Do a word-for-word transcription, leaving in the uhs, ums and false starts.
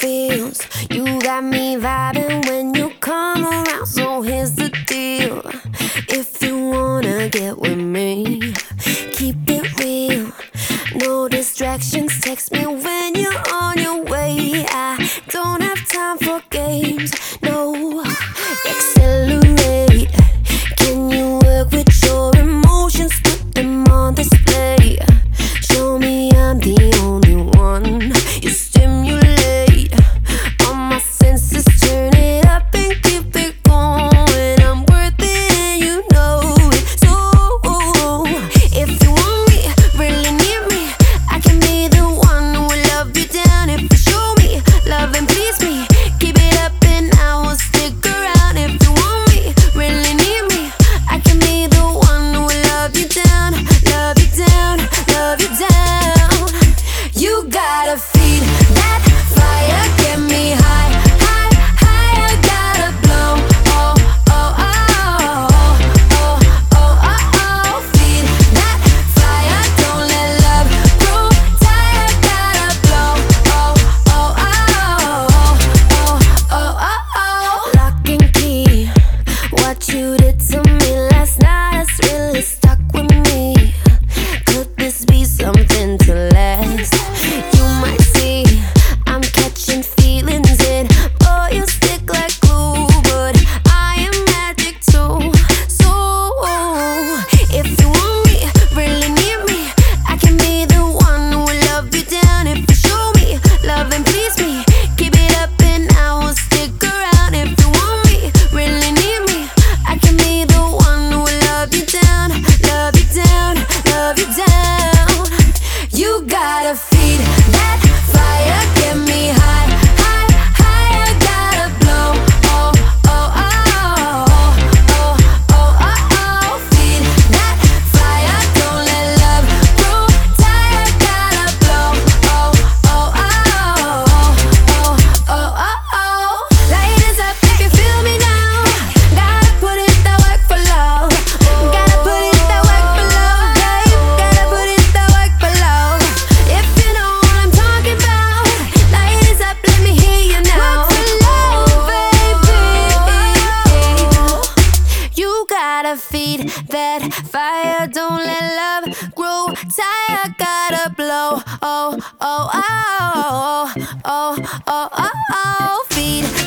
feels. You got me vibing when you come around. So here's the deal. If you wanna get with me, keep it real. No distractions, text me when you're on your way. I don't have time for games, no. Accelerate. Can you work with your emotions? Put them on display. Show me I'm the only one you stimulate. All my senses, turn it up and keep it going. I'm worth it and you know it. So if you want me, really need me, I can be the one who will love you down. If you show me love and please me, keep it up and I will stick around. If you want me, really need me, I can be the one who will love you down, love you down, love you down. You gotta feed that fire, get me high, high, high. I gotta blow, oh, oh, oh, oh, oh, oh, oh. Feed that fire, don't let love grow tired. Gotta blow, oh, oh, oh, oh, oh, oh, oh. Lock and key, what you did to me last night has really stuck with me. Could this be something to last? You might see I'm catching feelings in. Boy, you stick like glue, but I am magic too. So if you want me, really need me, I can be the one who will love you down. If you show me love and please me, keep it up and I will stick around. If you want me, really need me, I can be the one who will love you down, love you down, love you down. You gotta feed that fire, get me high, high, high. I gotta blow, oh, oh, oh, oh, oh, oh, oh. Feed that fire, don't let love grow tired. Gotta blow, oh, oh, oh, oh, oh, oh, oh. Light is up if you feel me now. Gotta put in the work for love. Gotta put in the work for love, babe. Gotta put in the work for love. If you know what I'm talking about, light is up, let me hear you now. Work for love, baby. You gotta feed that fire, don't let love grow tired. Gotta blow, oh, oh, oh, oh, oh, oh, oh, oh. Feed